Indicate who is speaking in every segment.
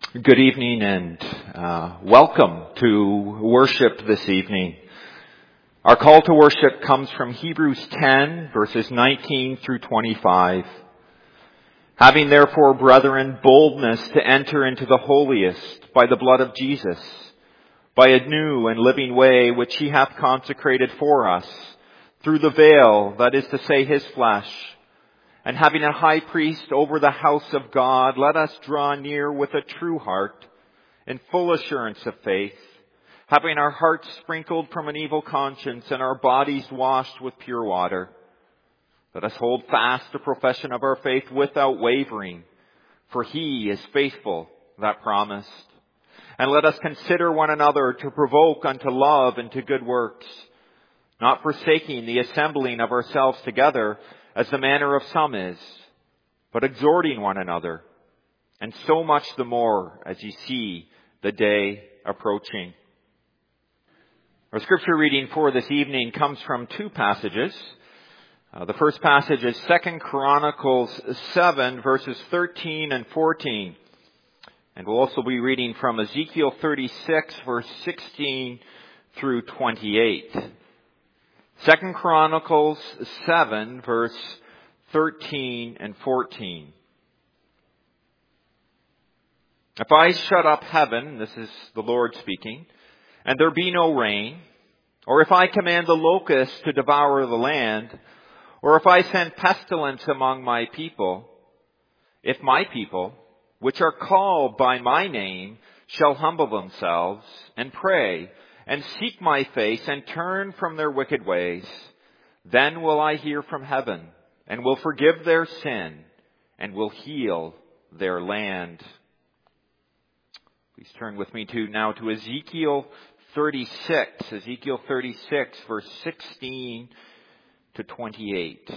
Speaker 1: Good evening and welcome to worship this evening. Our call to worship comes from Hebrews 10, verses 19 through 25. Having therefore, brethren, boldness to enter into the holiest by the blood of Jesus, by a new and living way which he hath consecrated for us, through the veil, that is to say, his flesh. And having a high priest over the house of God, let us draw near with a true heart, in full assurance of faith, having our hearts sprinkled from an evil conscience and our bodies washed with pure water. Let us hold fast the profession of our faith without wavering, for he is faithful that promised. And let us consider one another to provoke unto love and to good works, not forsaking the assembling of ourselves together, as the manner of some is, but exhorting one another, and so much the more as ye see the day approaching. Our scripture reading for this evening comes from two passages. The first passage is 2 Chronicles 7, verses 13 and 14. And we'll also be reading from Ezekiel 36, verse 16 through 28. 2 Chronicles 7, verse 13 and 14. If I shut up heaven, this is the Lord speaking, and there be no rain, or if I command the locusts to devour the land, or if I send pestilence among my people, if my people, which are called by my name, shall humble themselves and pray, and seek my face, and turn from their wicked ways, then will I hear from heaven, and will forgive their sin, and will heal their land. Please turn with me now to Ezekiel 36. Ezekiel 36, verse 16 to 28.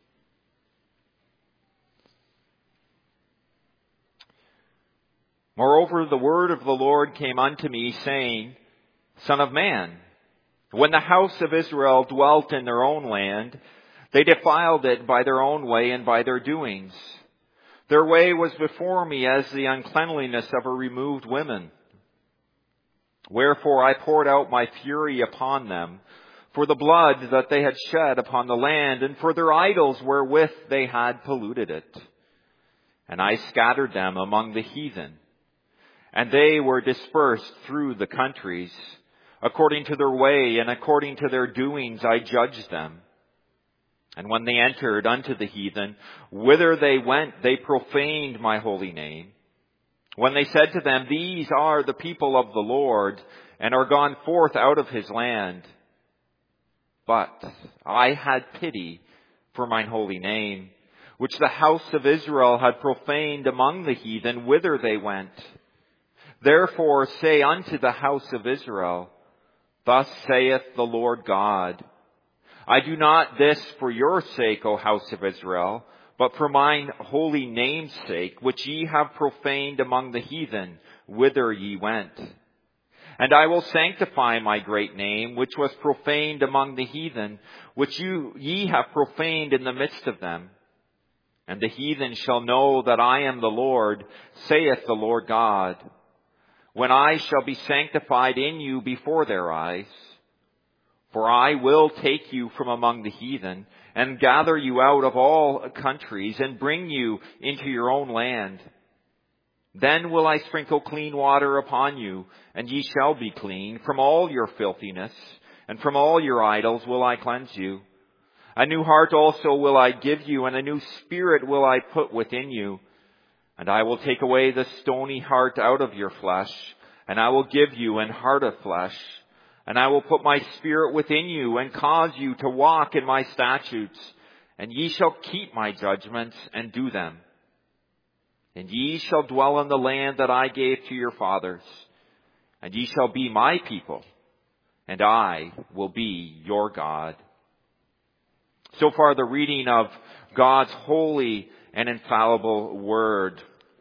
Speaker 1: Moreover, the word of the Lord came unto me, saying, Son of man, when the house of Israel dwelt in their own land, they defiled it by their own way and by their doings. Their way was before me as the uncleanliness of a removed woman. Wherefore I poured out my fury upon them, for the blood that they had shed upon the land, and for their idols wherewith they had polluted it. And I scattered them among the heathen, and they were dispersed through the countries. According to their way and according to their doings I judged them. And when they entered unto the heathen, whither they went, they profaned my holy name. When they said to them, These are the people of the Lord, and are gone forth out of his land. But I had pity for mine holy name, which the house of Israel had profaned among the heathen, whither they went. Therefore say unto the house of Israel, Thus saith the Lord God, I do not this for your sake, O house of Israel, but for mine holy name's sake, which ye have profaned among the heathen, whither ye went. And I will sanctify my great name, which was profaned among the heathen, which ye have profaned in the midst of them. And the heathen shall know that I am the Lord, saith the Lord God, when I shall be sanctified in you before their eyes. For I will take you from among the heathen, and gather you out of all countries, and bring you into your own land. Then will I sprinkle clean water upon you, and ye shall be clean. From all your filthiness, and from all your idols will I cleanse you. A new heart also will I give you, and a new spirit will I put within you. And I will take away the stony heart out of your flesh, and I will give you an heart of flesh. And I will put my spirit within you, and cause you to walk in my statutes. And ye shall keep my judgments, and do them. And ye shall dwell in the land that I gave to your fathers. And ye shall be my people, and I will be your God. So far, the reading of God's holy and infallible word.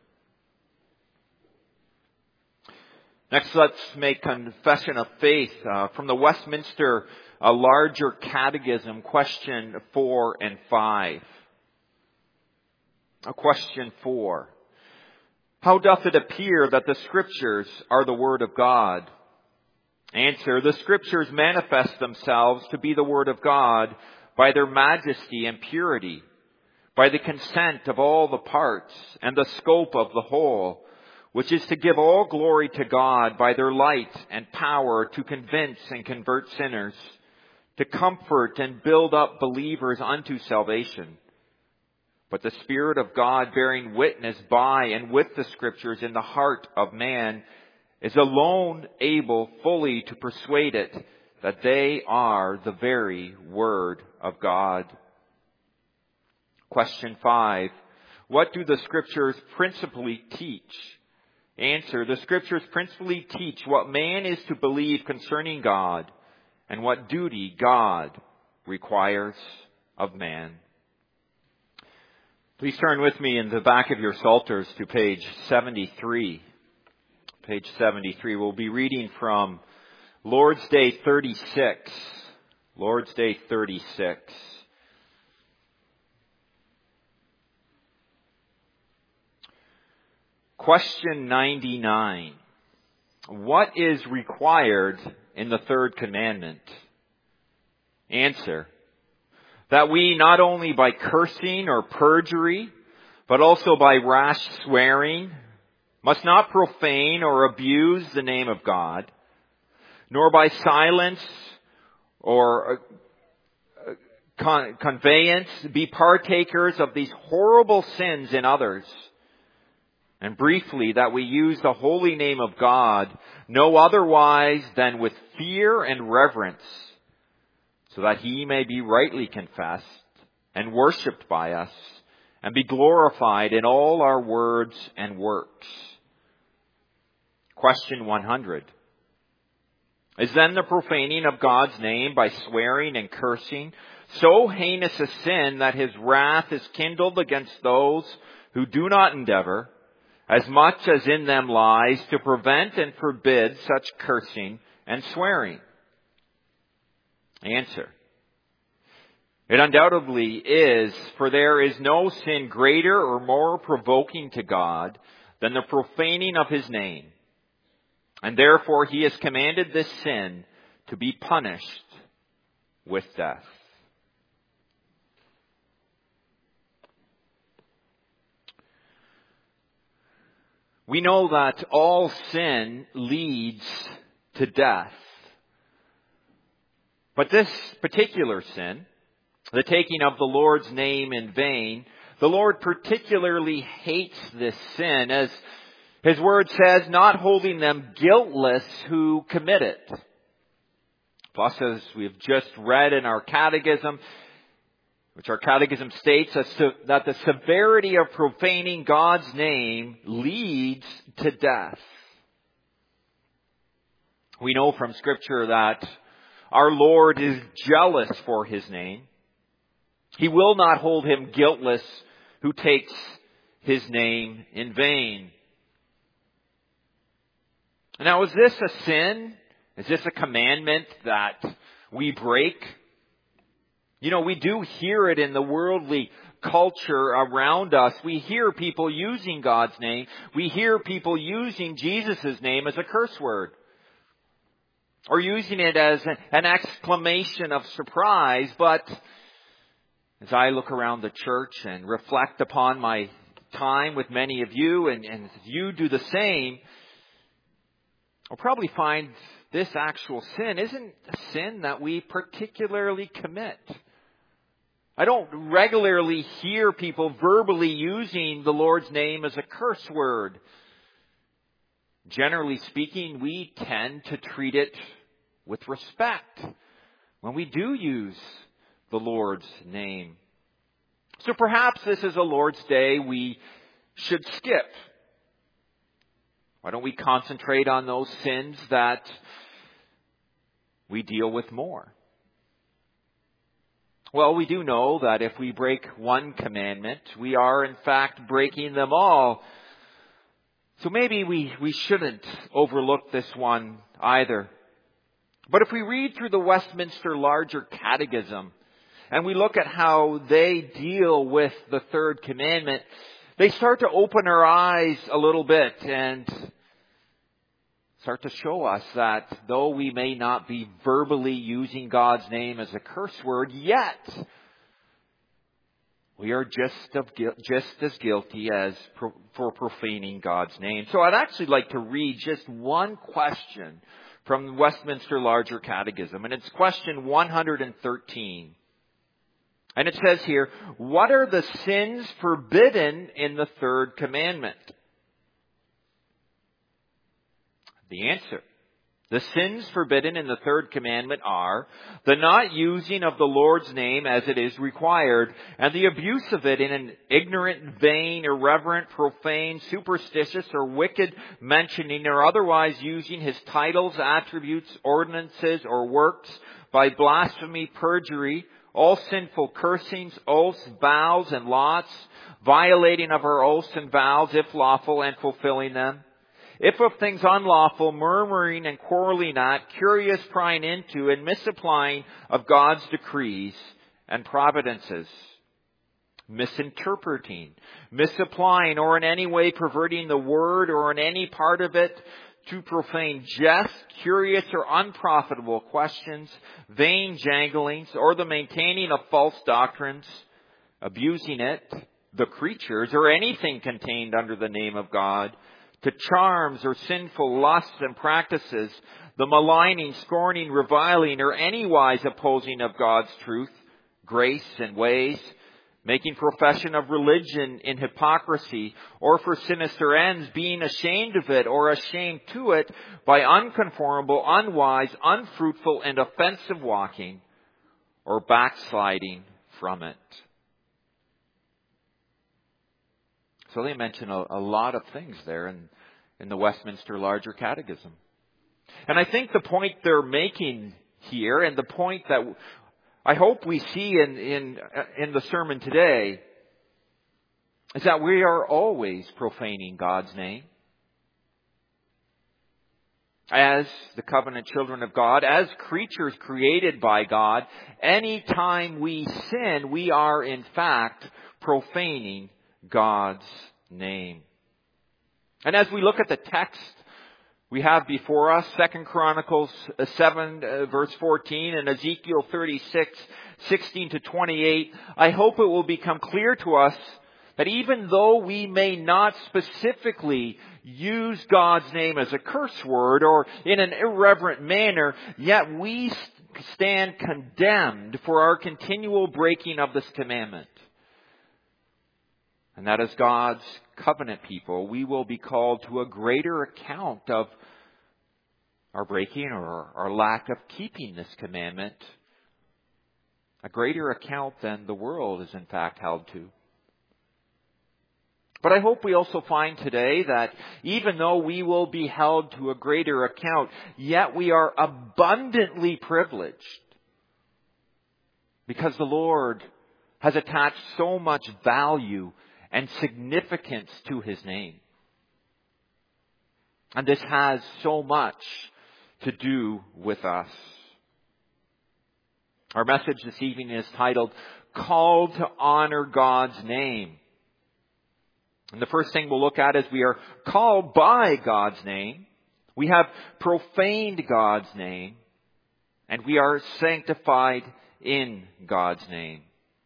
Speaker 1: Next, let's make confession of faith from the Westminster Larger Catechism, question 4 and 5. Question 4. How doth it appear that the Scriptures are the Word of God? Answer, the Scriptures manifest themselves to be the Word of God by their majesty and purity, by the consent of all the parts and the scope of the whole, which is to give all glory to God by their light and power to convince and convert sinners, to comfort and build up believers unto salvation. But the Spirit of God bearing witness by and with the Scriptures in the heart of man is alone able fully to persuade it that they are the very Word of God. Question 5. What do the Scriptures principally teach? Answer, the Scriptures principally teach what man is to believe concerning God and what duty God requires of man. Please turn with me in the back of your Psalters to page 73. Page 73. We'll be reading from Lord's Day 36. Lord's Day 36. Question 99. What is required in the third commandment? Answer, that we not only by cursing or perjury, but also by rash swearing, must not profane or abuse the name of God, nor by silence or conveyance be partakers of these horrible sins in others. And briefly, that we use the holy name of God no otherwise than with fear and reverence, so that He may be rightly confessed and worshipped by us, and be glorified in all our words and works. Question 100. Is then the profaning of God's name by swearing and cursing so heinous a sin that His wrath is kindled against those who do not endeavor, as much as in them lies, to prevent and forbid such cursing and swearing? Answer, it undoubtedly is, for there is no sin greater or more provoking to God than the profaning of His name. And therefore He has commanded this sin to be punished with death. We know that all sin leads to death. But this particular sin, the taking of the Lord's name in vain, the Lord particularly hates this sin, as His Word says, not holding them guiltless who commit it. Plus, as we've just read in our catechism, which our catechism states that the severity of profaning God's name leads to death. We know from Scripture that our Lord is jealous for His name. He will not hold him guiltless who takes His name in vain. Now, is this a sin? Is this a commandment that we break? You know, we do hear it in the worldly culture around us. We hear people using God's name. We hear people using Jesus' name as a curse word, or using it as an exclamation of surprise. But as I look around the church and reflect upon my time with many of you, and you do the same, I'll probably find this actual sin isn't a sin that we particularly commit. I don't regularly hear people verbally using the Lord's name as a curse word. Generally speaking, we tend to treat it with respect when we do use the Lord's name. So perhaps this is a Lord's Day we should skip. Why don't we concentrate on those sins that we deal with more? Well, we do know that if we break one commandment, we are in fact breaking them all. So maybe we shouldn't overlook this one either. But if we read through the Westminster Larger Catechism and we look at how they deal with the third commandment, they start to open our eyes a little bit and start to show us that though we may not be verbally using God's name as a curse word, yet we are just as guilty as for profaning God's name. So I'd actually like to read just one question from the Westminster Larger Catechism, and it's question 113. And it says here, what are the sins forbidden in the third commandment? The answer. The sins forbidden in the third commandment are the not using of the Lord's name as it is required, and the abuse of it in an ignorant, vain, irreverent, profane, superstitious, or wicked mentioning or otherwise using his titles, attributes, ordinances, or works by blasphemy, perjury, all sinful cursings, oaths, vows, and lots, violating of our oaths and vows, if lawful, and fulfilling them. If of things unlawful, murmuring and quarreling at, curious prying into, and misapplying of God's decrees and providences. Misinterpreting, misapplying, or in any way perverting the word or in any part of it to profane jest, curious or unprofitable questions, vain janglings, or the maintaining of false doctrines, abusing it, the creatures, or anything contained under the name of God, to charms or sinful lusts and practices, the maligning, scorning, reviling, or anywise opposing of God's truth, grace, and ways, making profession of religion in hypocrisy, or for sinister ends, being ashamed of it, or ashamed to it, by unconformable, unwise, unfruitful, and offensive walking, or backsliding from it. So they mention a lot of things there in the Westminster Larger Catechism. And I think the point they're making here, and the point that I hope we see in the sermon today, is that we are always profaning God's name. As the covenant children of God, as creatures created by God, anytime we sin, we are in fact profaning God's name. And as we look at the text we have before us, 2 Chronicles 7 verse 14 and Ezekiel 36, 16 to 28, I hope it will become clear to us that even though we may not specifically use God's name as a curse word or in an irreverent manner, yet we stand condemned for our continual breaking of this commandment. And that as God's covenant people, we will be called to a greater account of our breaking or our lack of keeping this commandment. A greater account than the world is in fact held to. But I hope we also find today that even though we will be held to a greater account, yet we are abundantly privileged because the Lord has attached so much value and significance to His name. And this has so much to do with us. Our message this evening is titled, Called to Honor God's Name. And the first thing we'll look at is we are called by God's name. We have profaned God's name. And we are sanctified in God's name.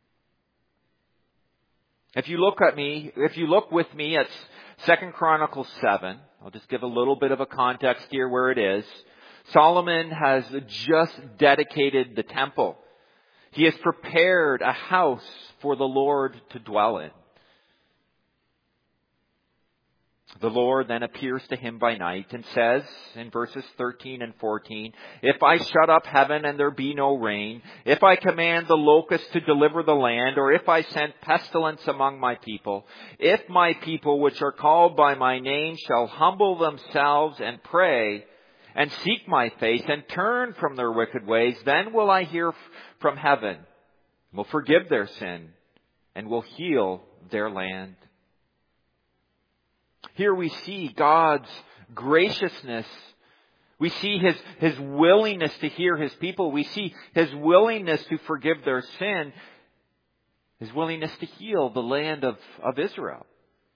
Speaker 1: If you look with me at 2 Chronicles 7, I'll just give a little bit of a context here where it is. Solomon has just dedicated the temple. He has prepared a house for the Lord to dwell in. The Lord then appears to him by night and says in verses 13 and 14, if I shut up heaven and there be no rain, if I command the locusts to deliver the land, or if I send pestilence among my people, if my people which are called by my name shall humble themselves and pray and seek my face and turn from their wicked ways, then will I hear from heaven, will forgive their sin, and will heal their land. Here we see God's graciousness. We see His willingness to hear His people. We see His willingness to forgive their sin. His willingness to heal the land of Israel.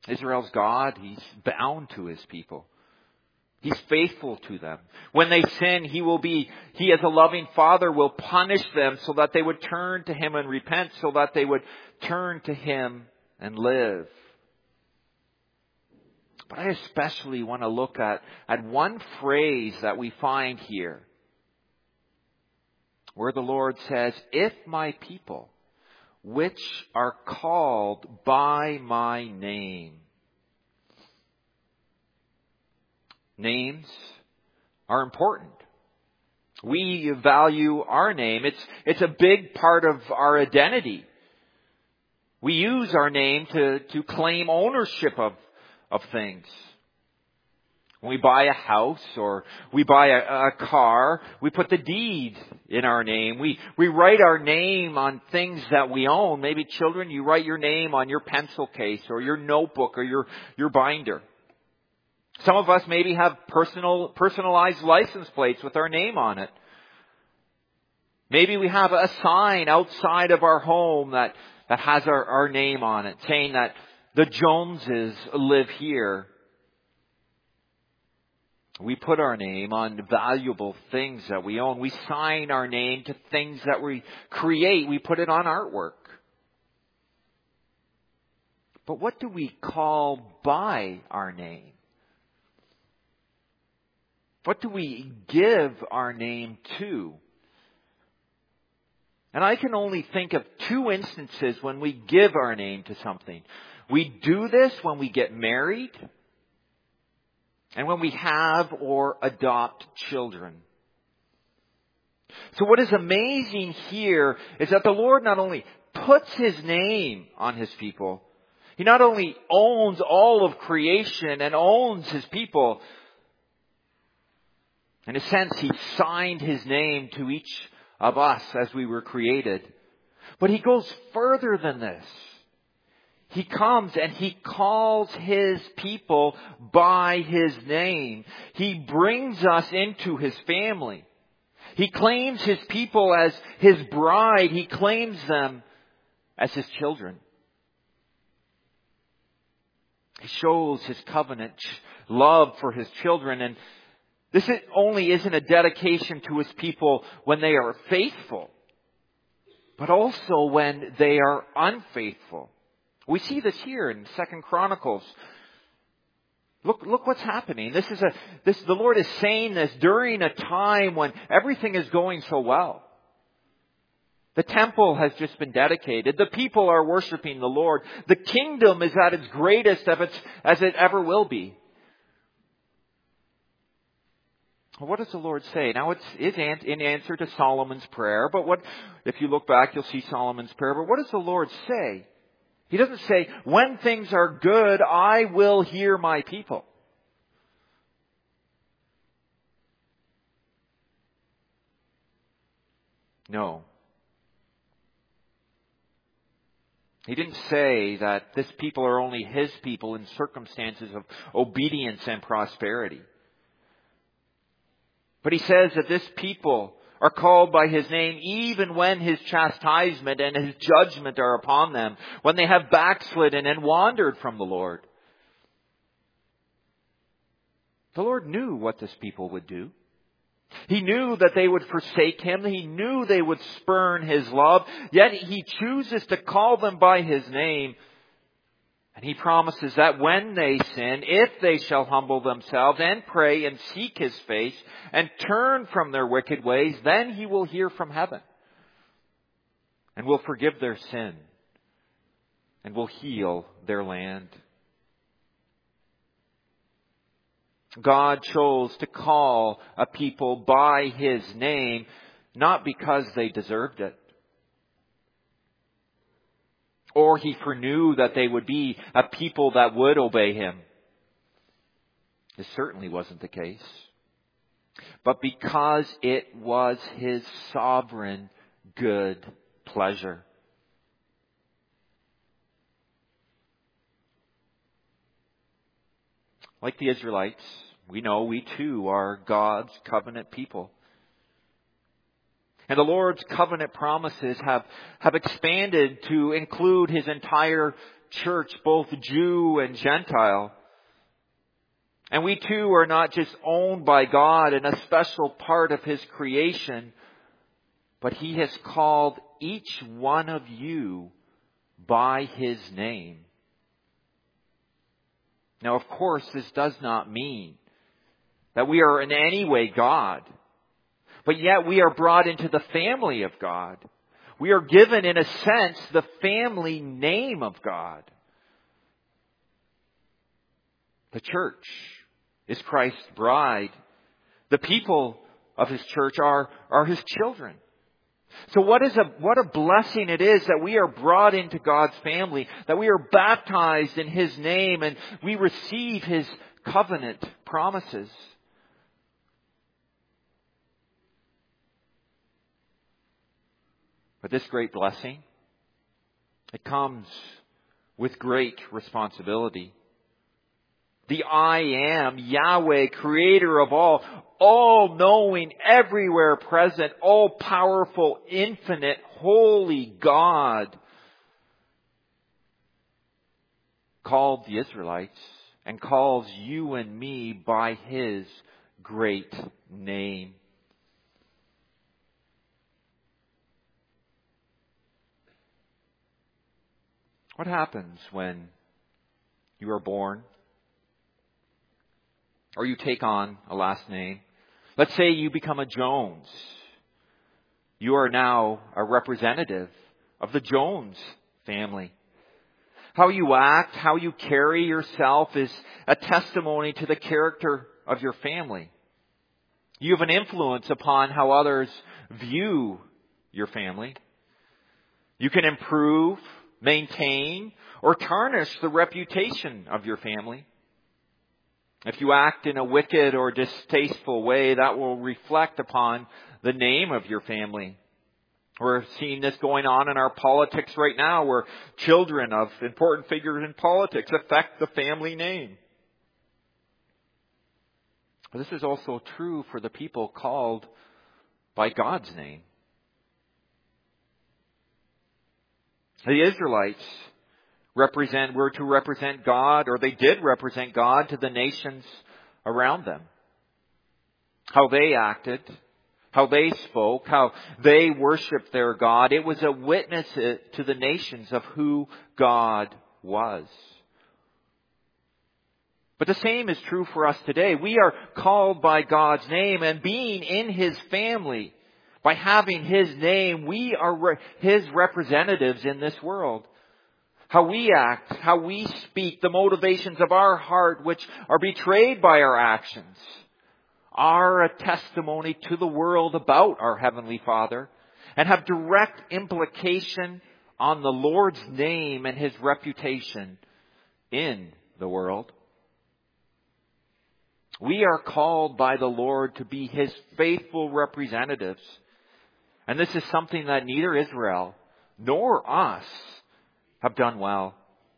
Speaker 1: Israel's God, He's bound to His people. He's faithful to them. When they sin, He as a loving Father will punish them so that they would turn to Him and repent, so that they would turn to Him and live. But I especially want to look at one phrase that we find here, where the Lord says, "If my people, which are called by my name." Names are important. We value our name. It's a big part of our identity. We use our name to claim ownership of things. When we buy a house or we buy a car, we put the deed in our name. We write our name on things that we own. Maybe children, you write your name on your pencil case or your notebook or your binder. Some of us maybe have personalized license plates with our name on it. Maybe we have a sign outside of our home that has our name on it, saying that the Joneses live here. We put our name on valuable things that we own. We sign our name to things that we create. We put it on artwork. But what do we call by our name? What do we give our name to? And I can only think of two instances when we give our name to something. We do this when we get married and when we have or adopt children. So what is amazing here is that the Lord not only puts His name on His people, He not only owns all of creation and owns His people. In a sense, He signed His name to each of us as we were created. But He goes further than this. He comes and He calls His people by His name. He brings us into His family. He claims His people as His bride. He claims them as His children. He shows His covenant love for His children. And this only isn't a dedication to His people when they are faithful, but also when they are unfaithful. We see this here in 2 Chronicles. Look what's happening. The Lord is saying this during a time when everything is going so well. The temple has just been dedicated. The people are worshiping the Lord. The kingdom is at its greatest as it ever will be. What does the Lord say? Now it's in answer to Solomon's prayer, but if you look back, you'll see Solomon's prayer, but what does the Lord say? He doesn't say, when things are good, I will hear my people. No. He didn't say that this people are only His people in circumstances of obedience and prosperity. But He says that this people are called by His name even when His chastisement and His judgment are upon them, when they have backslidden and wandered from the Lord. The Lord knew what this people would do. He knew that they would forsake Him. He knew they would spurn His love. Yet He chooses to call them by His name. And He promises that when they sin, if they shall humble themselves and pray and seek His face and turn from their wicked ways, then He will hear from heaven and will forgive their sin and will heal their land. God chose to call a people by His name, not because they deserved it, or He foreknew that they would be a people that would obey Him. This certainly wasn't the case. But because it was His sovereign good pleasure. Like the Israelites, we know we too are God's covenant people. And the Lord's covenant promises have expanded to include His entire church, both Jew and Gentile. And we too are not just owned by God and a special part of His creation, but He has called each one of you by His name. Now, of course, this does not mean that we are in any way God, but yet we are brought into the family of God. We are given, in a sense, the family name of God. The church is Christ's bride. The people of His church are His children. So what a blessing it is that we are brought into God's family, that we are baptized in His name, and we receive His covenant promises. But this great blessing, it comes with great responsibility. The I Am, Yahweh, Creator of all knowing, everywhere present, all powerful, infinite, holy God, called the Israelites and calls you and me by His great name. What happens when you are born or you take on a last name? Let's say you become a Jones. You are now a representative of the Jones family. How you act, how you carry yourself is a testimony to the character of your family. You have an influence upon how others view your family. You can improve, maintain, or tarnish the reputation of your family. If you act in a wicked or distasteful way, that will reflect upon the name of your family. We're seeing this going on in our politics right now, where children of important figures in politics affect the family name. But this is also true for the people called by God's name. The Israelites were to represent God, or they did represent God to the nations around them. How they acted, how they spoke, how they worshiped their God, it was a witness to the nations of who God was. But the same is true for us today. We are called by God's name, and being in His family, by having His name, we are His representatives in this world. How we act, how we speak, the motivations of our heart, which are betrayed by our actions, are a testimony to the world about our Heavenly Father and have direct implication on the Lord's name and His reputation in the world. We are called by the Lord to be His faithful representatives. And this is something that neither Israel nor us have done well.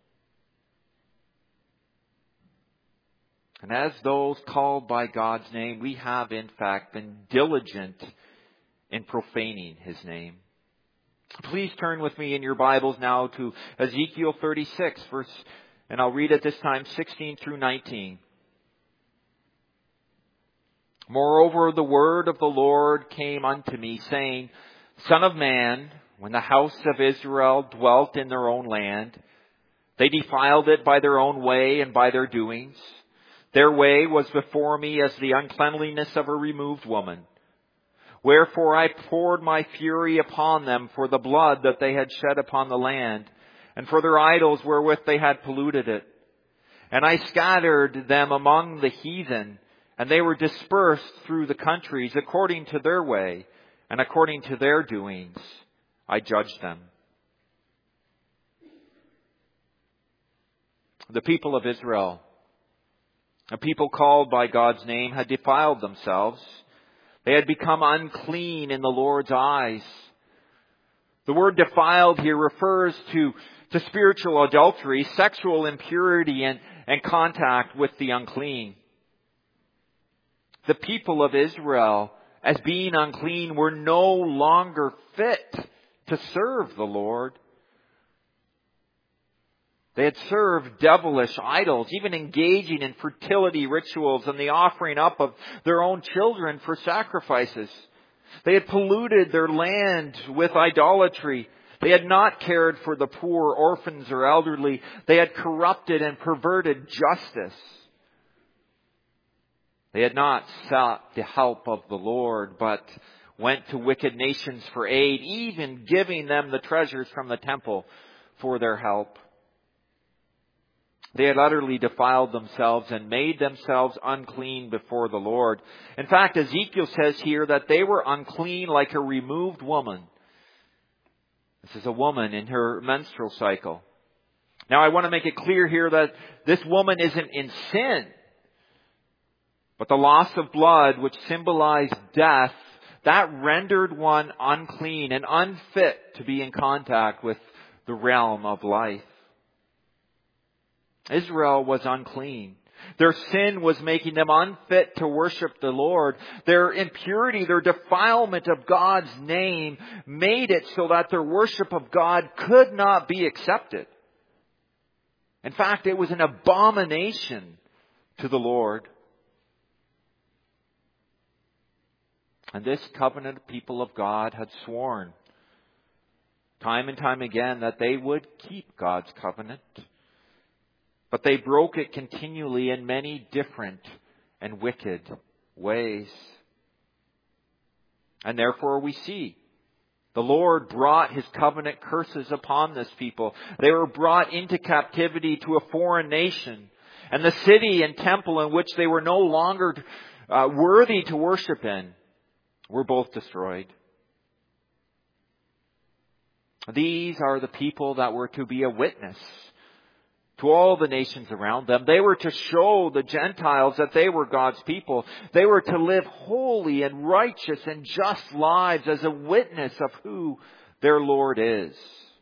Speaker 1: And as those called by God's name, we have in fact been diligent in profaning His name. Please turn with me in your Bibles now to Ezekiel 36, and I'll read it this time, 16 through 19. Moreover, the word of the Lord came unto me, saying, Son of man, when the house of Israel dwelt in their own land, they defiled it by their own way and by their doings. Their way was before me as the uncleanliness of a removed woman. Wherefore I poured my fury upon them for the blood that they had shed upon the land, and for their idols wherewith they had polluted it. And I scattered them among the heathen, and they were dispersed through the countries according to their way, and according to their doings I judged them. The people of Israel, a people called by God's name, had defiled themselves. They had become unclean in the Lord's eyes. The word defiled here refers to spiritual adultery, sexual impurity, and contact with the unclean. The people of Israel, as being unclean, were no longer fit to serve the Lord. They had served devilish idols, even engaging in fertility rituals and the offering up of their own children for sacrifices. They had polluted their land with idolatry. They had not cared for the poor, orphans, or elderly. They had corrupted and perverted justice. They had not sought the help of the Lord, but went to wicked nations for aid, even giving them the treasures from the temple for their help. They had utterly defiled themselves and made themselves unclean before the Lord. In fact, Ezekiel says here that they were unclean like a removed woman. This is a woman in her menstrual cycle. Now, I want to make it clear here that this woman isn't in sin. But the loss of blood, which symbolized death, that rendered one unclean and unfit to be in contact with the realm of life. Israel was unclean. Their sin was making them unfit to worship the Lord. Their impurity, their defilement of God's name made it so that their worship of God could not be accepted. In fact, it was an abomination to the Lord. And this covenant people of God had sworn time and time again that they would keep God's covenant. But they broke it continually in many different and wicked ways. And therefore we see the Lord brought His covenant curses upon this people. They were brought into captivity to a foreign nation. And the city and temple in which they were no longer worthy to worship in were both destroyed. These are the people that were to be a witness to all the nations around them. They were to show the Gentiles that they were God's people. They were to live holy and righteous and just lives as a witness of who their Lord is.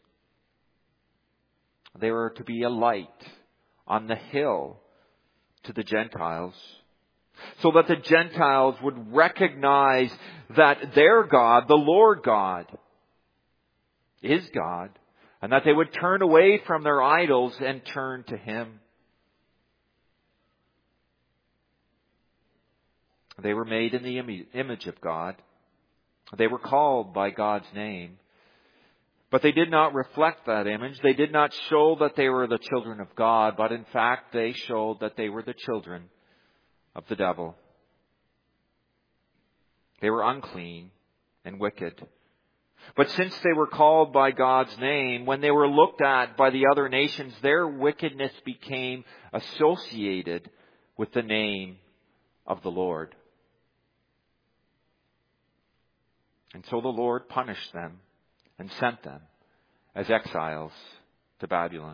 Speaker 1: They were to be a light on the hill to the Gentiles, so that the Gentiles would recognize that their God, the Lord God, is God, and that they would turn away from their idols and turn to Him. They were made in the image of God. They were called by God's name. But they did not reflect that image. They did not show that they were the children of God, but in fact they showed that they were the children of the devil. They were unclean and wicked. But since they were called by God's name, when they were looked at by the other nations, their wickedness became associated with the name of the Lord. And so the Lord punished them and sent them as exiles to Babylon.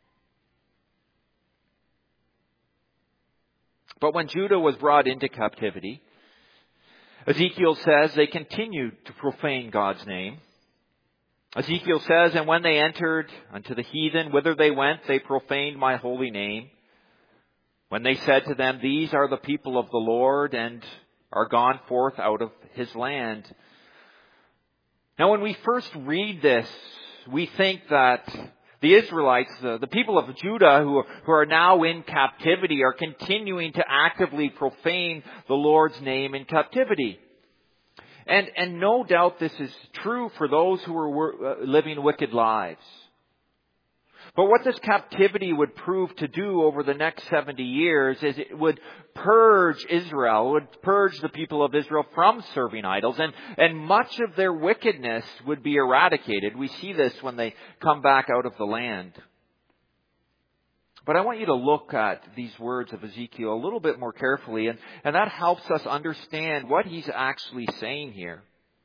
Speaker 1: But when Judah was brought into captivity, Ezekiel says they continued to profane God's name. Ezekiel says, and when they entered unto the heathen, whither they went, they profaned my holy name. When they said to them, these are the people of the Lord, and are gone forth out of His land. Now, when we first read this, we think that the Israelites, the people of Judah who are now in captivity, are continuing to actively profane the Lord's name in captivity. And no doubt this is true for those who were living wicked lives. But what this captivity would prove to do over the next 70 years is it would purge Israel, would purge the people of Israel from serving idols, and much of their wickedness would be eradicated. We see this when they come back out of the land. But I want you to look at these words of Ezekiel a little bit more carefully, and that helps us understand what he's actually saying here.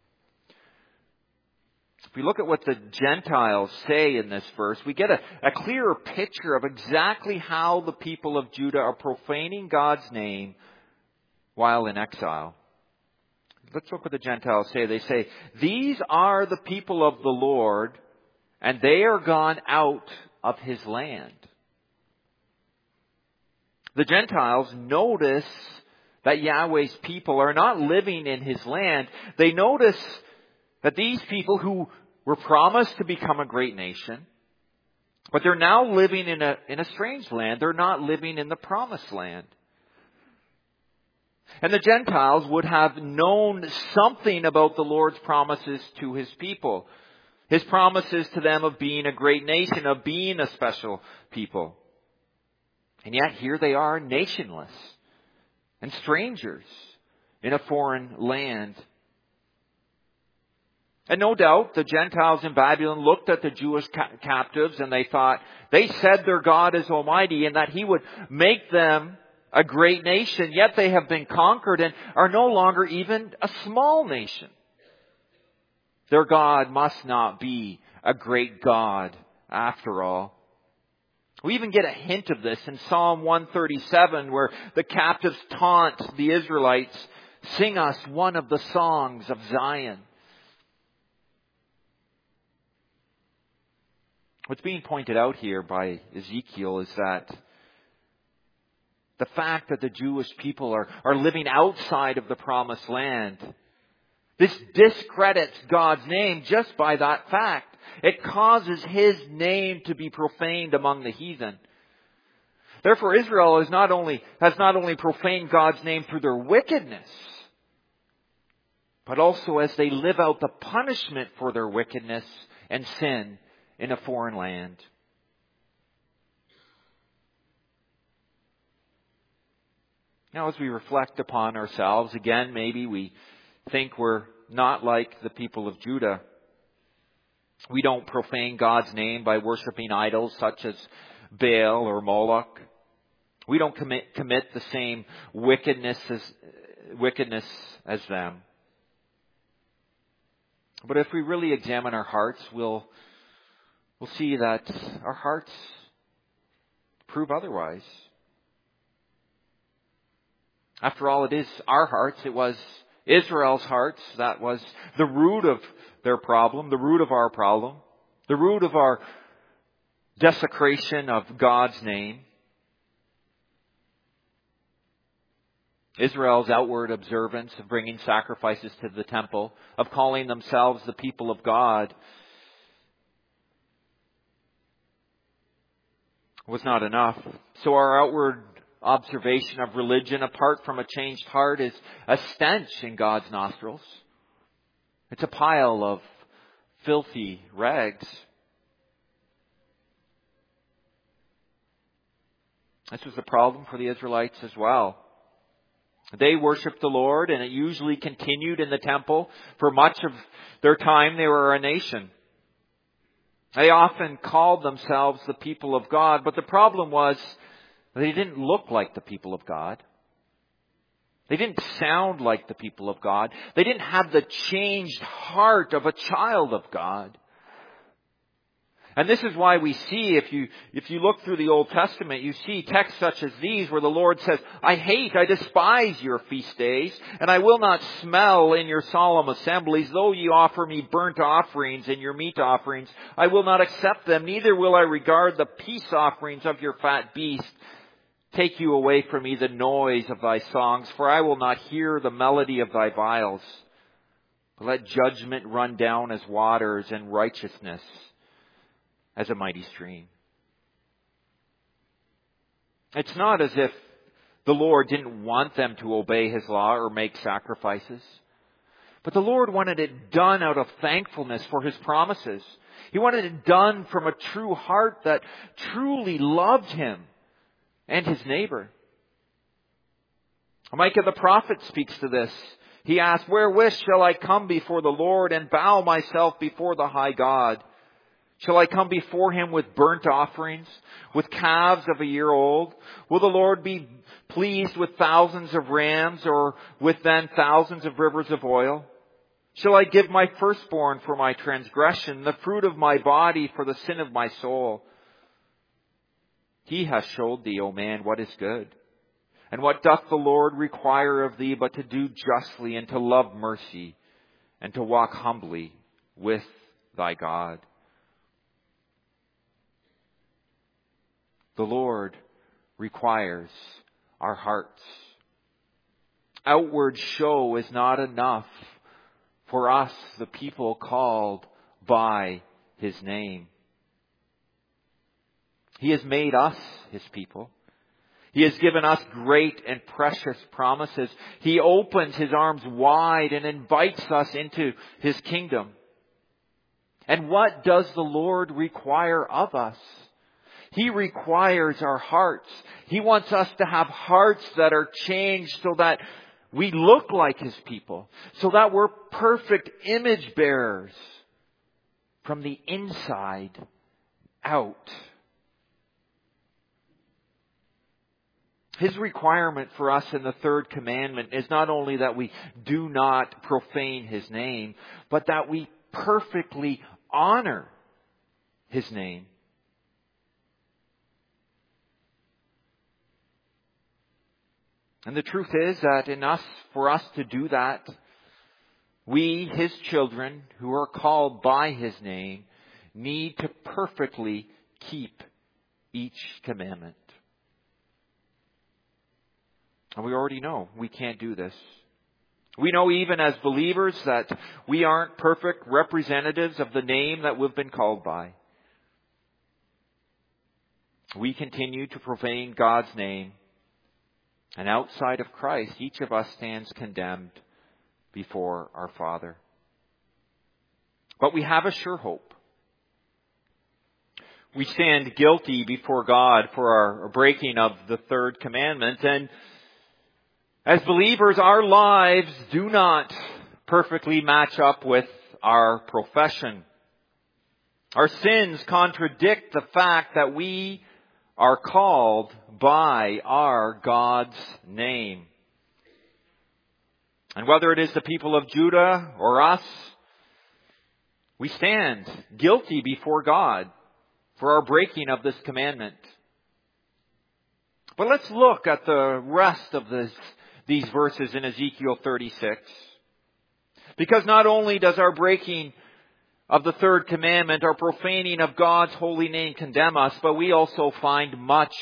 Speaker 1: If we look at what the Gentiles say in this verse, we get a clearer picture of exactly how the people of Judah are profaning God's name while in exile. Let's look what the Gentiles say. They say, these are the people of the Lord, and they are gone out of His land. The Gentiles notice that Yahweh's people are not living in His land. They notice that these people who were promised to become a great nation, But they're now living in a strange land. They're not living in the promised land. And the Gentiles would have known something about the Lord's promises to His people. His promises to them of being a great nation, of being a special people. And yet here they are, nationless and strangers in a foreign land. And no doubt the Gentiles in Babylon looked at the Jewish captives and they thought, they said their God is almighty and that He would make them a great nation, yet they have been conquered and are no longer even a small nation. Their God must not be a great God after all. We even get a hint of this in Psalm 137, where the captives taunt the Israelites, "Sing us one of the songs of Zion." What's being pointed out here by Ezekiel is that the fact that the Jewish people are living outside of the promised land, this discredits God's name just by that fact. It causes His name to be profaned among the heathen. Therefore, Israel has not only profaned God's name through their wickedness, but also as they live out the punishment for their wickedness and sin in a foreign land. Now, as we reflect upon ourselves, again, maybe we think we're not like the people of Judah. We don't profane God's name by worshiping idols such as Baal or Moloch. We don't commit the same wickedness as them. But if we really examine our hearts, we'll see that our hearts prove otherwise. After all, it is our hearts. It was Israel's hearts that was the root of their problem, the root of our problem, the root of our desecration of God's name. Israel's outward observance of bringing sacrifices to the temple, of calling themselves the people of God, was not enough. So our outward observation of religion, apart from a changed heart, is a stench in God's nostrils. It's a pile of filthy rags. This was the problem for the Israelites as well. They worshipped the Lord, and it usually continued in the temple. For much of their time, they were a nation. They often called themselves the people of God, but the problem was they didn't look like the people of God. They didn't sound like the people of God. They didn't have the changed heart of a child of God. And this is why we see, if you look through the Old Testament, you see texts such as these where the Lord says, I despise your feast days, and I will not smell in your solemn assemblies, though ye offer me burnt offerings and your meat offerings. I will not accept them, neither will I regard the peace offerings of your fat beast. Take you away from me the noise of thy songs, for I will not hear the melody of thy viols. But let judgment run down as waters, and righteousness as a mighty stream. It's not as if the Lord didn't want them to obey His law or make sacrifices. But the Lord wanted it done out of thankfulness for His promises. He wanted it done from a true heart that truly loved Him and his neighbor. Micah the prophet speaks to this. He asks, wherewith shall I come before the Lord and bow myself before the high God? Shall I come before Him with burnt offerings, with calves of a year old? Will the Lord be pleased with thousands of rams, or with then thousands of rivers of oil? Shall I give my firstborn for my transgression, the fruit of my body for the sin of my soul? He hath showed thee, O man, what is good. And what doth the Lord require of thee but to do justly, and to love mercy, and to walk humbly with thy God? The Lord requires our hearts. Outward show is not enough for us, the people called by His name. He has made us His people. He has given us great and precious promises. He opens His arms wide and invites us into His kingdom. And what does the Lord require of us? He requires our hearts. He wants us to have hearts that are changed so that we look like His people, so that we're perfect image bearers from the inside out. His requirement for us in the third commandment is not only that we do not profane His name, but that we perfectly honor His name. And the truth is that for us to do that, we, His children, who are called by His name, need to perfectly keep each commandment. And we already know we can't do this. We know even as believers that we aren't perfect representatives of the name that we've been called by. We continue to profane God's name. And outside of Christ, each of us stands condemned before our Father. But we have a sure hope. We stand guilty before God for our breaking of the third commandment. And as believers, our lives do not perfectly match up with our profession. Our sins contradict the fact that we are called by our God's name. And whether it is the people of Judah or us, we stand guilty before God for our breaking of this commandment. But let's look at the rest of these verses in Ezekiel 36. Because not only does our breaking of the third commandment, our profaning of God's holy name condemn us, but we also find much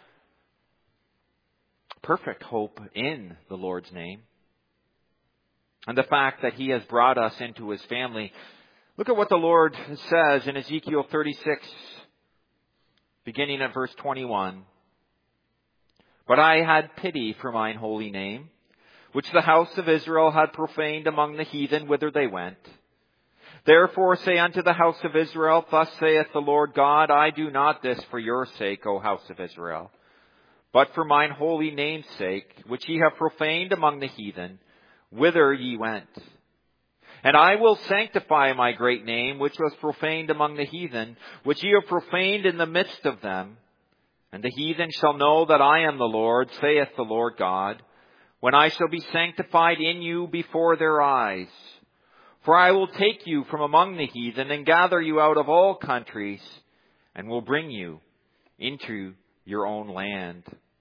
Speaker 1: perfect hope in the Lord's name. And the fact that He has brought us into His family. Look at what the Lord says in Ezekiel 36, beginning at verse 21. But I had pity for mine holy name, which the house of Israel had profaned among the heathen whither they went. Therefore say unto the house of Israel, Thus saith the Lord God, I do not this for your sake, O house of Israel, but for mine holy name's sake, which ye have profaned among the heathen, whither ye went. And I will sanctify my great name, which was profaned among the heathen, which ye have profaned in the midst of them. And the heathen shall know that I am the Lord, saith the Lord God, when I shall be sanctified in you before their eyes. For I will take you from among the heathen and gather you out of all countries and will bring you into your own land.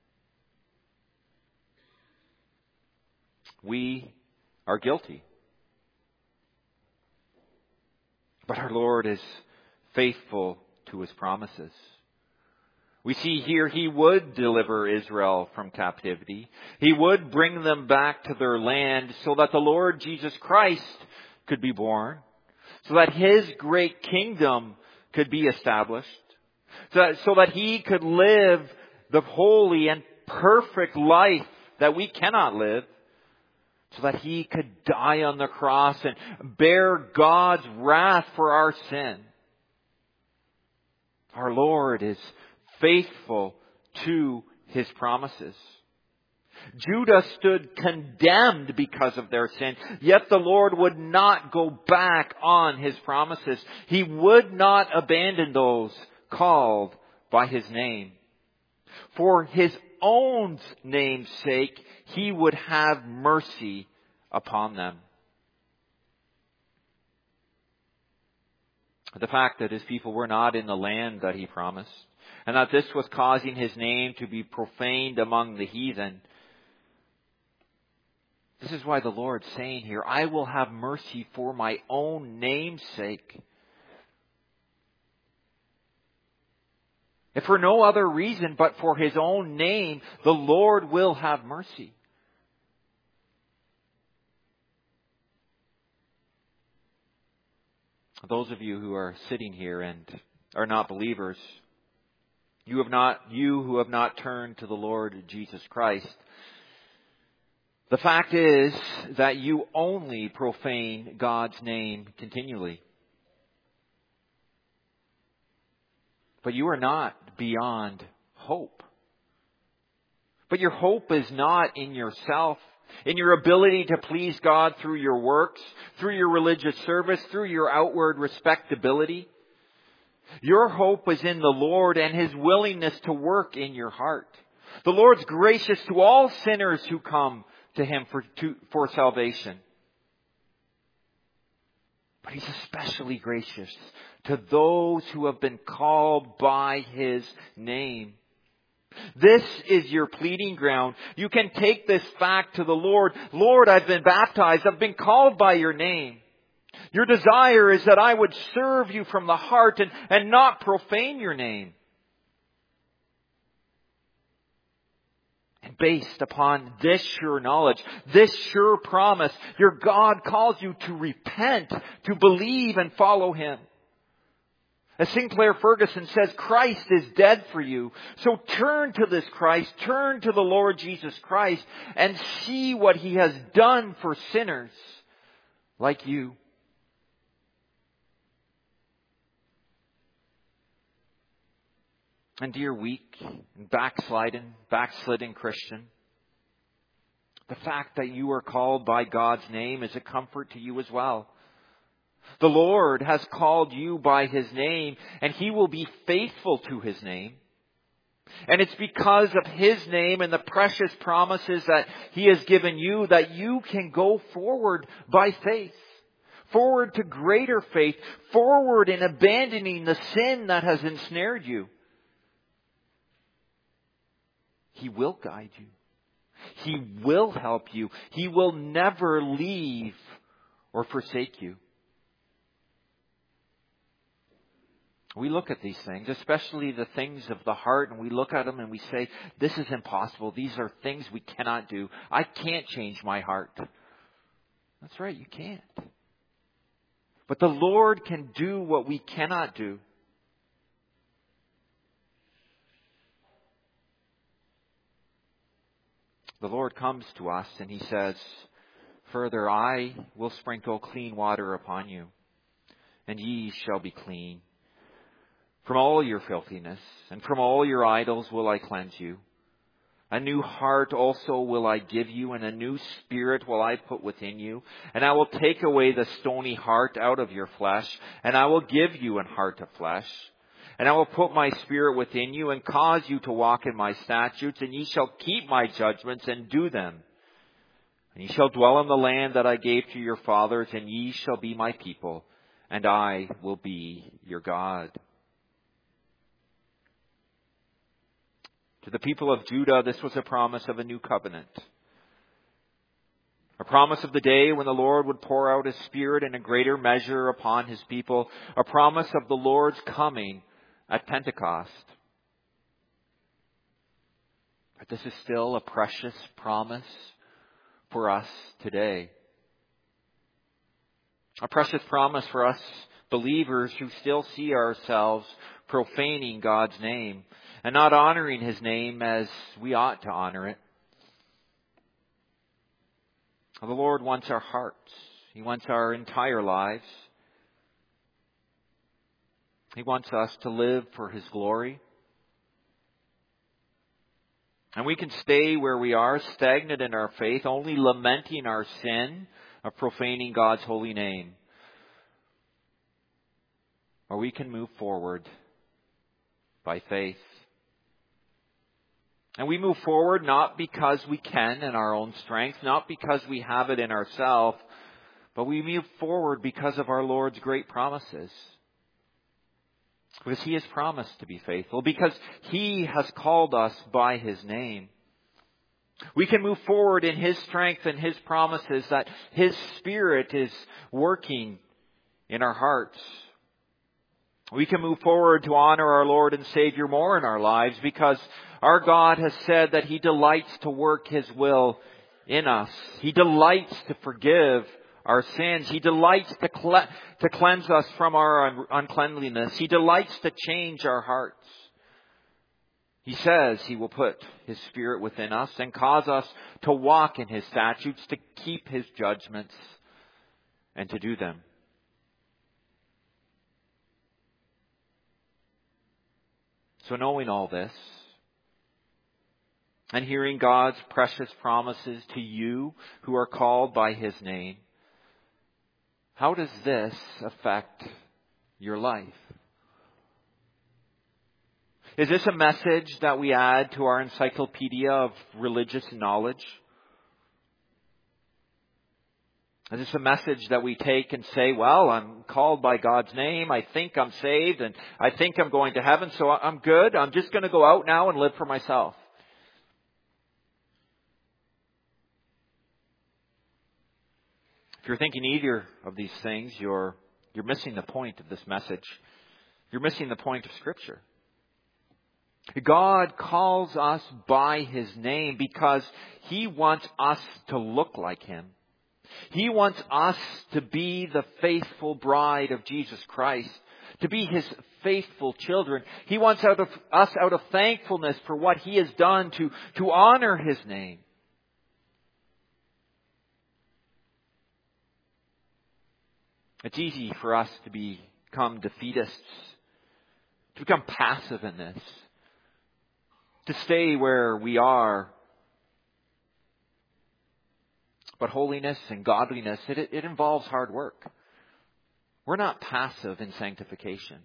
Speaker 1: We are guilty. But our Lord is faithful to His promises. We see here He would deliver Israel from captivity. He would bring them back to their land so that the Lord Jesus Christ could be born, so that His great kingdom could be established, so that He could live the holy and perfect life that we cannot live, so that He could die on the cross and bear God's wrath for our sin. Our Lord is faithful to His promises. Judah stood condemned because of their sin, yet the Lord would not go back on His promises. He would not abandon those called by His name. For His own name's sake, He would have mercy upon them. The fact that His people were not in the land that He promised, and that this was causing His name to be profaned among the heathen. This is why the Lord's saying here, I will have mercy for my own name's sake. If for no other reason but for His own name, the Lord will have mercy. Those of you who are sitting here and are not believers, You who have not turned to the Lord Jesus Christ. The fact is that you only profane God's name continually. But you are not beyond hope. But your hope is not in yourself, in your ability to please God through your works, through your religious service, through your outward respectability. Your hope is in the Lord and His willingness to work in your heart. The Lord's gracious to all sinners who come to Him for salvation. But He's especially gracious to those who have been called by His name. This is your pleading ground. You can take this fact to the Lord. Lord, I've been baptized. I've been called by your name. Your desire is that I would serve you from the heart and not profane your name. And based upon this sure knowledge, this sure promise, your God calls you to repent, to believe and follow Him. As Sinclair Ferguson says, Christ is dead for you. So turn to this Christ, turn to the Lord Jesus Christ, and see what He has done for sinners like you. And dear weak, backslidden Christian, the fact that you are called by God's name is a comfort to you as well. The Lord has called you by His name, and He will be faithful to His name. And it's because of His name and the precious promises that He has given you that you can go forward by faith. Forward to greater faith. Forward in abandoning the sin that has ensnared you. He will guide you. He will help you. He will never leave or forsake you. We look at these things, especially the things of the heart, and we look at them and we say, this is impossible. These are things we cannot do. I can't change my heart. That's right, you can't. But the Lord can do what we cannot do. The Lord comes to us and He says, further, I will sprinkle clean water upon you, and ye shall be clean. From all your filthiness and from all your idols will I cleanse you. A new heart also will I give you, and a new spirit will I put within you. And I will take away the stony heart out of your flesh, and I will give you an heart of flesh. And I will put my spirit within you and cause you to walk in my statutes, and ye shall keep my judgments and do them. And ye shall dwell in the land that I gave to your fathers, and ye shall be my people, and I will be your God. To the people of Judah, this was a promise of a new covenant. A promise of the day when the Lord would pour out His Spirit in a greater measure upon His people. A promise of the Lord's coming at Pentecost. But this is still a precious promise for us today. A precious promise for us believers who still see ourselves profaning God's name and not honoring His name as we ought to honor it. The Lord wants our hearts. He wants our entire lives. He wants us to live for His glory. And we can stay where we are, stagnant in our faith, only lamenting our sin of profaning God's holy name. Or we can move forward by faith. And we move forward not because we can in our own strength, not because we have it in ourselves, but we move forward because of our Lord's great promises. Because He has promised to be faithful, because He has called us by His name. We can move forward in His strength and His promises that His Spirit is working in our hearts. We can move forward to honor our Lord and Savior more in our lives because our God has said that He delights to work His will in us. He delights to forgive our sins. He delights to cleanse us from our uncleanliness. He delights to change our hearts. He says He will put His Spirit within us and cause us to walk in His statutes, to keep His judgments, and to do them. So knowing all this, and hearing God's precious promises to you who are called by His name, how does this affect your life? Is this a message that we add to our encyclopedia of religious knowledge? Is this a message that we take and say, well, I'm called by God's name, I think I'm saved, and I think I'm going to heaven, so I'm good, I'm just going to go out now and live for myself? If you're thinking either of these things, you're missing the point of this message. You're missing the point of Scripture. God calls us by His name because He wants us to look like Him. He wants us to be the faithful bride of Jesus Christ, to be His faithful children. He wants us out of thankfulness for what He has done to honor His name. It's easy for us to become defeatists, to become passive in this, to stay where we are. But holiness and godliness, it involves hard work. We're not passive in sanctification.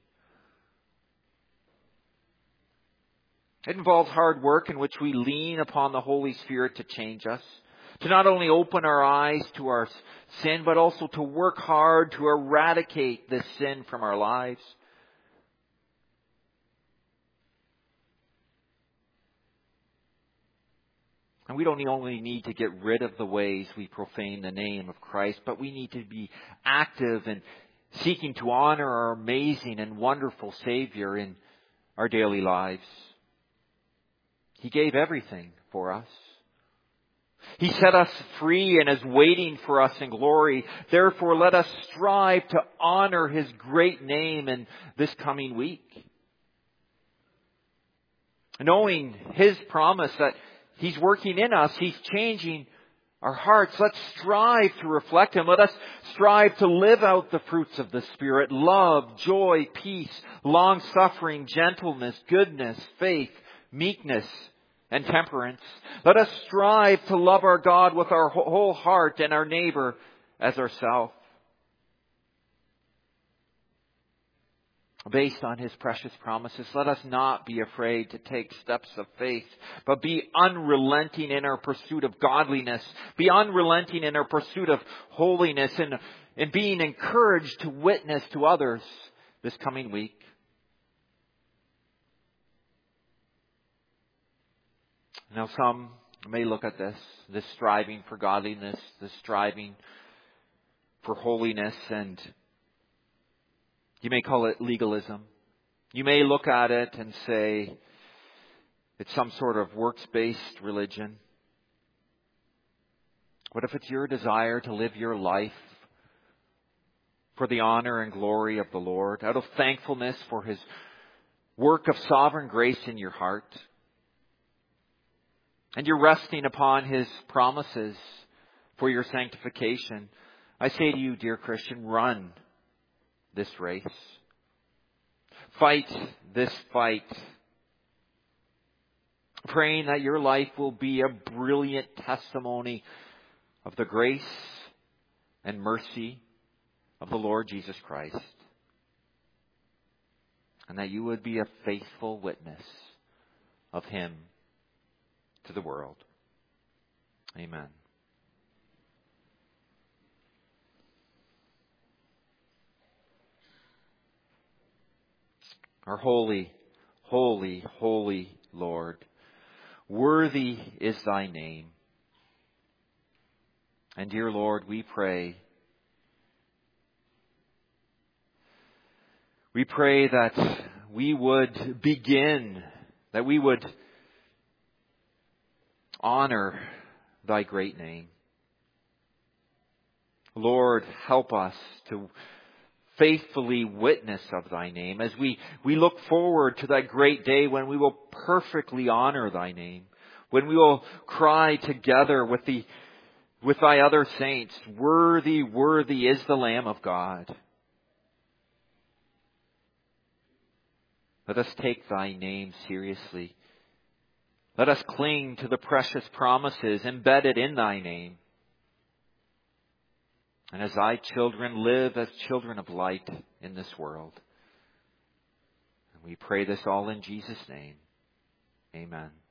Speaker 1: It involves hard work in which we lean upon the Holy Spirit to change us, to not only open our eyes to our sin, but also to work hard to eradicate this sin from our lives. And we don't only need to get rid of the ways we profane the name of Christ, but we need to be active in seeking to honor our amazing and wonderful Savior in our daily lives. He gave everything for us. He set us free and is waiting for us in glory. Therefore, let us strive to honor His great name in this coming week. Knowing His promise that He's working in us, He's changing our hearts. Let's strive to reflect Him. Let us strive to live out the fruits of the Spirit: love, joy, peace, long-suffering, gentleness, goodness, faith, meekness, and temperance. Let us strive to love our God with our whole heart and our neighbor as ourselves. Based on His precious promises, let us not be afraid to take steps of faith, but be unrelenting in our pursuit of godliness, be unrelenting in our pursuit of holiness, and being encouraged to witness to others this coming week. Now, some may look at this striving for godliness, this striving for holiness, and you may call it legalism. You may look at it and say it's some sort of works-based religion. What if it's your desire to live your life for the honor and glory of the Lord, out of thankfulness for His work of sovereign grace in your heart? And you're resting upon His promises for your sanctification. I say to you, dear Christian, run this race. Fight this fight. Praying that your life will be a brilliant testimony of the grace and mercy of the Lord Jesus Christ. And that you would be a faithful witness of Him to the world. Amen. Our holy, holy, holy Lord, worthy is Thy name. And dear Lord, we pray that we would begin, that we would honor Thy great name. Lord, help us to faithfully witness of thy name, as we look forward to that great day when we will perfectly honor thy name, when we will cry together with thy other saints, worthy, worthy is the Lamb of God. Let us take thy name seriously. Let us cling to the precious promises embedded in thy name. And as thy children, live as children of light in this world. And we pray this all in Jesus' name. Amen.